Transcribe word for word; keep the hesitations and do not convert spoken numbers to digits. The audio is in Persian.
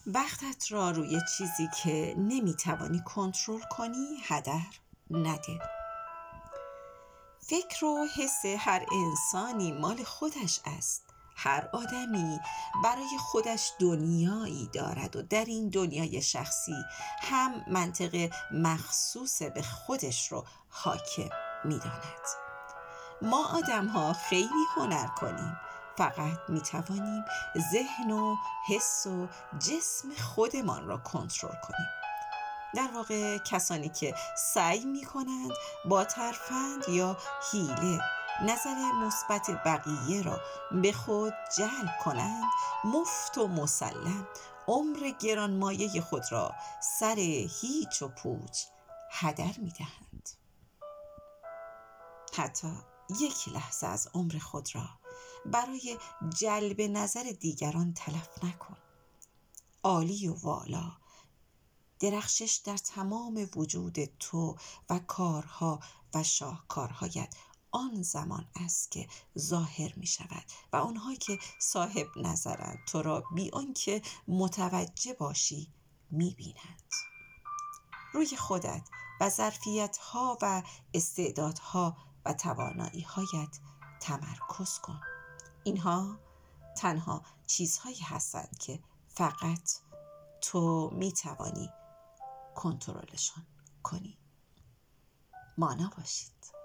وقتت را روی چیزی که نمیتوانی کنترل کنی هدر نده. فکر و حس هر انسانی مال خودش است. هر آدمی برای خودش دنیایی دارد و در این دنیای شخصی هم منطق مخصوص به خودش رو حاکم می‌داند. ما آدم ها خیلی هنر کنیم، فقط می توانیم ذهن و حس و جسم خودمان را کنترل کنیم. در واقع کسانی که سعی می کنند با ترفند یا حیله نظر مثبت بقیه را به خود جلب کنند، مفت و مسلم عمر گرانمایه خود را سر هیچ و پوچ هدر می دهند. حتی یک لحظه از عمر خود را برای جلب نظر دیگران تلف نکن. عالی و والا، درخشش در تمام وجود تو و کارها و شاهکارهایت آن زمان است که ظاهر می شود و آنها که صاحب نظرند تو را بی آنکه متوجه باشی می بینند. روی خودت و ظرفیت‌ها و استعدادها و توانایی‌هایت تمرکز کن. اینها تنها چیزهایی هستند که فقط تو میتوانی کنترلشان کنی. مانا باشید.